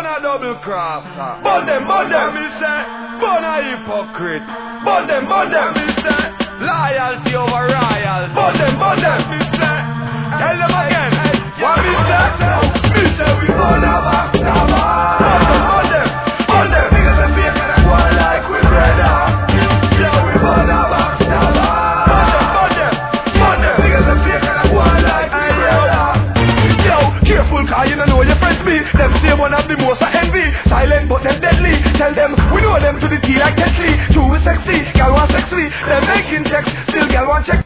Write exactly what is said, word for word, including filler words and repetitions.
Burn a double cross. Burn them, burn them. Me say, burn a hypocrite. Burn them, burn them. Me say, loyalty over royalty. Burn them, burn them. Me say, tell them again. What me say? Me say we burn a backstabber. Burn them, burn them, burn them. Niggas and bacon and go like we brother. Yeah, we burn a backstabber. Burn them, burn them, burn them. Niggas and bacon and go like we brother. Yo, careful 'cause you don't know your friends be. Them say one of the most I envy. Silent but them deadly. Tell them we know them to the T like Tesla. True with sexy, girl want sex me. Them making checks, still girl want check.